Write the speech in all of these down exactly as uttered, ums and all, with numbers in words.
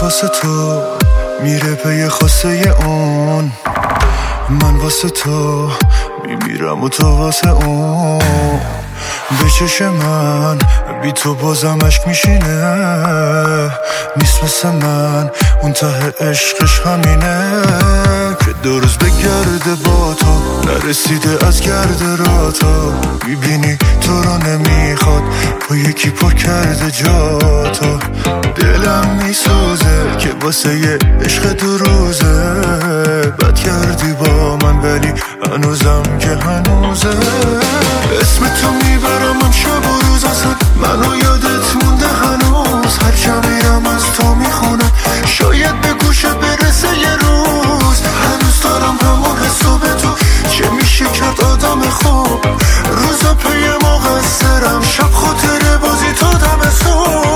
واسه تو میره به خواسته اون، من واسه تو میمیرم و تو واسه اون. به چش من بی تو بازم عشق میشینه، نیست مثل من اون ته عشقش همینه که دو روز بگرده با تو نرسیده از گرد را تو. میبینی تو رو نمیخواد با یکی پر کرده جا تو. دلم میسوزه که واسه یه عشق دو روزه بد کردی با من ولی هنوزم که هنوزه. اسم تو میبرم من شب و روز اصلا منو یادت مونده هنوز. هر جا میرم از تو میخونم شاید به گوشه برسه یه روز. هنوز دارم همون حسو به تو چه میشه کرد آدم خوب. روزا پی مقصرم شب خاطره بازی تا دم صبح.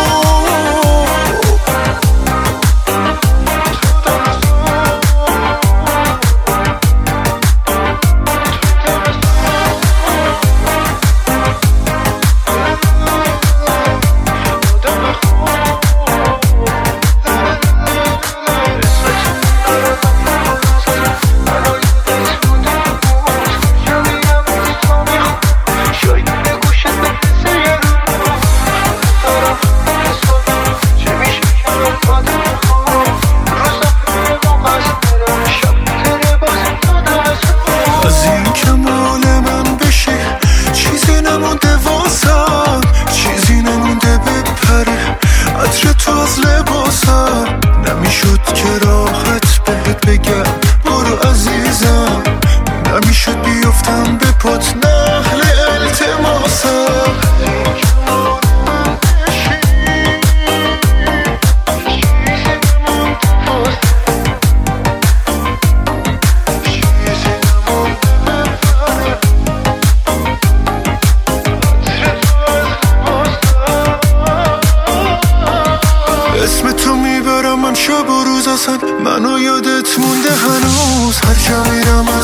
نمیشد که راحت بهت بگم برو عزیزم، نمیشد بیفتم به پات نهل التماسم. اسم تو میبرم من شب و روز اصلا منو یادت مونده هنوز. هر جا میرم